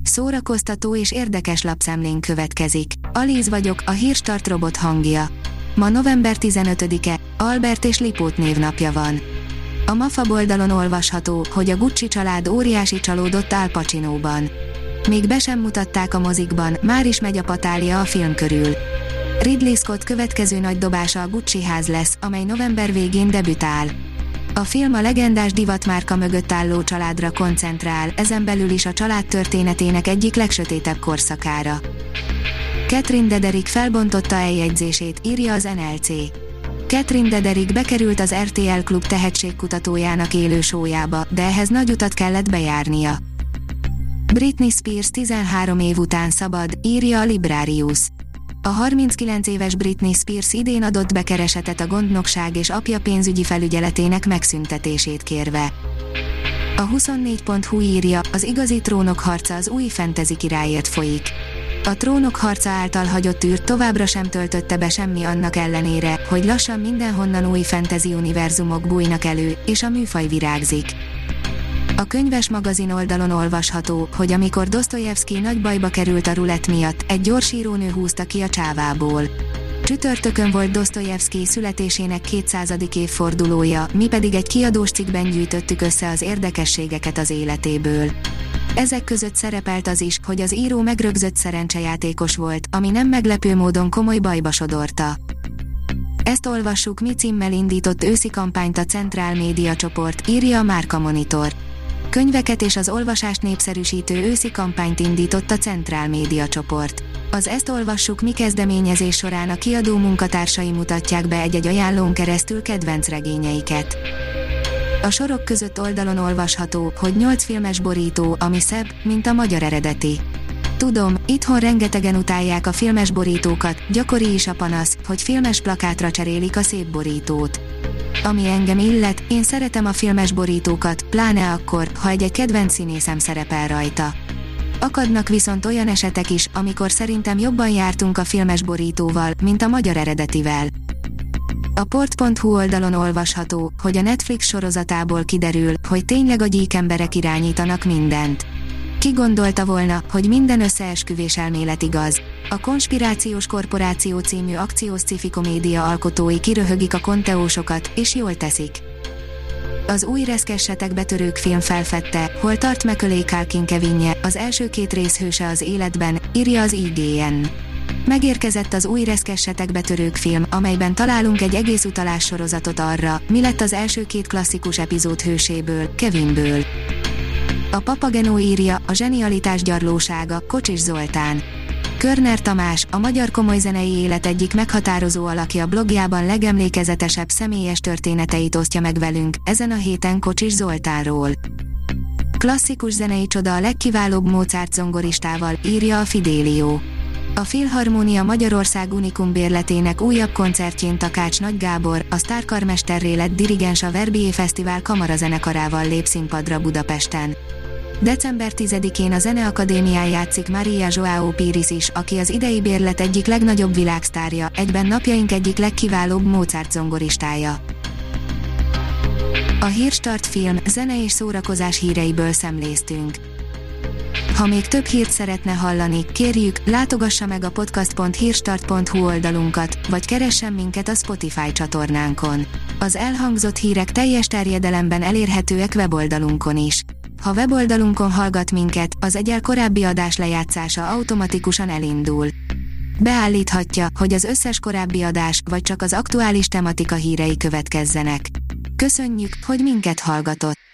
Szórakoztató és érdekes lapszemlén következik. Alíz vagyok, a Hírstart robot hangja. Ma november 15-e, Albert és Lipót névnapja van. A Mafab oldalon olvasható, hogy a Gucci család óriási csalódott Al Pacinóban. Még be sem mutatták a mozikban, már is megy a patália a film körül. Ridley Scott következő nagy dobása a Gucci ház lesz, amely november végén debütál. A film a legendás divatmárka mögött álló családra koncentrál, ezen belül is a család történetének egyik legsötétebb korszakára. Catherine Dederick felbontotta eljegyzését, írja az NLC. Catherine Dederick bekerült az RTL Klub tehetségkutatójának élő show-jába, de ehhez nagy utat kellett bejárnia. Britney Spears 13 év után szabad, írja a Librarius. A 39 éves Britney Spears idén adott be keresetet a gondnokság és apja pénzügyi felügyeletének megszüntetését kérve. A 24.hu írja, az igazi trónok harca az új fantasy királyért folyik. A Trónok harca által hagyott űrt továbbra sem töltötte be semmi annak ellenére, hogy lassan mindenhonnan új fantasy univerzumok bújnak elő, és a műfaj virágzik. A Könyves magazin oldalon olvasható, hogy amikor Dosztojevszkij nagy bajba került a rulett miatt, egy gyorsírónő húzta ki a csávából. Csütörtökön volt Dosztojevszkij születésének 200. évfordulója, mi pedig egy kiadós cikkben gyűjtöttük össze az érdekességeket az életéből. Ezek között szerepelt az is, hogy az író megrögzött szerencsejátékos volt, ami nem meglepő módon komoly bajba sodorta. Ezt olvassuk, mi címmel indított őszi kampányt a Centrál Média csoport, írja a Márka Monitor. Könyveket és az olvasást népszerűsítő őszi kampányt indított a Centrál Média csoport. Az Ezt olvassuk, mi kezdeményezés során a kiadó munkatársai mutatják be egy-egy ajánlón keresztül kedvenc regényeiket. A sorok között oldalon olvasható, hogy 8 filmes borító, ami szebb, mint a magyar eredeti. Tudom, itthon rengetegen utálják a filmes borítókat, gyakori is a panasz, hogy filmes plakátra cserélik a szép borítót. Ami engem illet, én szeretem a filmes borítókat, pláne akkor, ha egy kedvenc színészem szerepel rajta. Akadnak viszont olyan esetek is, amikor szerintem jobban jártunk a filmes borítóval, mint a magyar eredetivel. A port.hu oldalon olvasható, hogy a Netflix sorozatából kiderül, hogy tényleg a gyík emberek irányítanak mindent. Ki gondolta volna, hogy minden összeesküvés elmélet igaz? A Konspirációs Korporáció című akciós sci-fi komédia alkotói kiröhögik a konteósokat, és jól teszik. Az új reszkessetek betörők film felfedte, hol tart Macaulay Culkin Kevinje, az első 2 rész hőse az életben, írja az IGN. Megérkezett az új reszkessetek betörők film, amelyben találunk egy egész utalás sorozatot arra, mi lett az első 2 klasszikus epizód hőséből, Kevinből. A Papagenó írja, a zsenialitás gyarlósága, Kocsis Zoltán. Körner Tamás, a magyar komolyzenei élet egyik meghatározó alakja blogjában legemlékezetesebb személyes történeteit osztja meg velünk, ezen a héten Kocsis Zoltánról. Klasszikus zenei csoda a legkiválóbb Mozart zongoristával, írja a Fidelio. A Filharmónia Magyarország Unikum bérletének újabb koncertjén Takács Nagy Gábor, a sztárkarmesterré lett dirigens a Verbier Fesztivál kamarazenekarával lép színpadra Budapesten. December 10-én a Zeneakadémián játszik Maria Joao Pires is, aki az idei bérlet egyik legnagyobb világsztárja, egyben napjaink egyik legkiválóbb Mozart zongoristája. A Hírstart film, zene és szórakozás híreiből szemléztünk. Ha még több hírt szeretne hallani, kérjük, látogassa meg a podcast.hírstart.hu oldalunkat, vagy keressen minket a Spotify csatornánkon. Az elhangzott hírek teljes terjedelemben elérhetőek weboldalunkon is. Ha weboldalunkon hallgat minket, az egyel korábbi adás lejátszása automatikusan elindul. Beállíthatja, hogy az összes korábbi adás, vagy csak az aktuális tematika hírei következzenek. Köszönjük, hogy minket hallgatott!